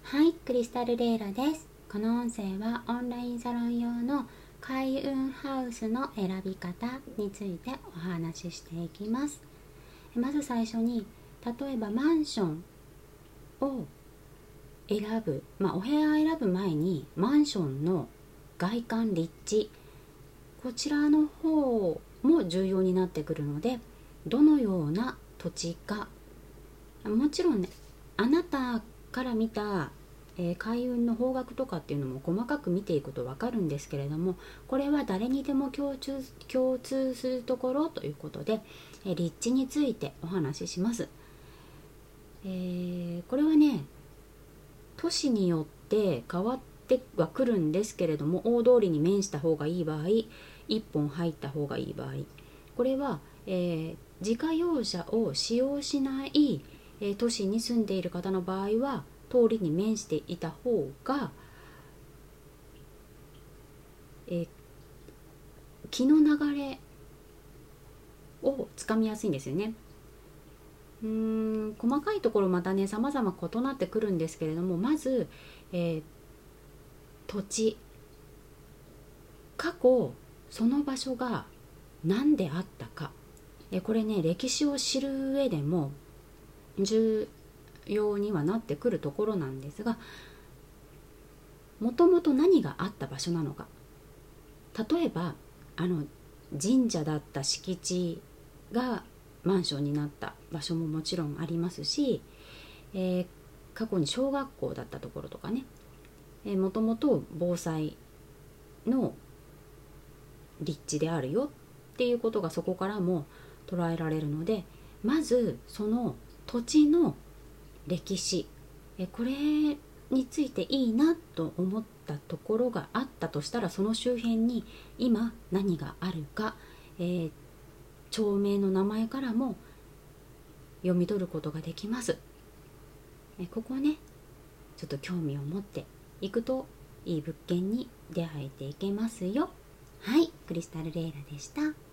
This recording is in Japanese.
はい、クリスタルレイラです。この音声はオンラインサロン用の開運ハウスの選び方についてお話ししていきます。まず最初に、例えばマンションを選ぶ、お部屋を選ぶ前にマンションの外観立地、こちらの方も重要になってくるので、どのような土地か、もちろんね、あなたから見た、開運の方角とかっていうのも細かく見ていくと分かるんですけれども、これは誰にでも共通するところということで、立地についてお話しします。これはね、都市によって変わってはくるんですけれども、大通りに面した方がいい場合、一本入った方がいい場合、これは、自家用車を使用しない、都市に住んでいる方の場合は通りに面していた方が、気の流れをつかみやすいんですよね。細かいところまたね、様々異なってくるんですけれども、まず、土地、過去その場所が何であったか、これね、歴史を知る上でも重要にはなってくるところなんですが、もともと何があった場所なのか。例えば神社だった敷地がマンションになった場所ももちろんありますし、過去に小学校だったところとかね、もともと防災の立地であるよっていうことがそこからも捉えられるので、まずその土地の歴史、これについていいなと思ったところがあったとしたら、その周辺に今何があるか、町名の名前からも読み取ることができます。ここね、ちょっと興味を持っていくといい物件に出会えていけますよ。はい、クリスタルレイラでした。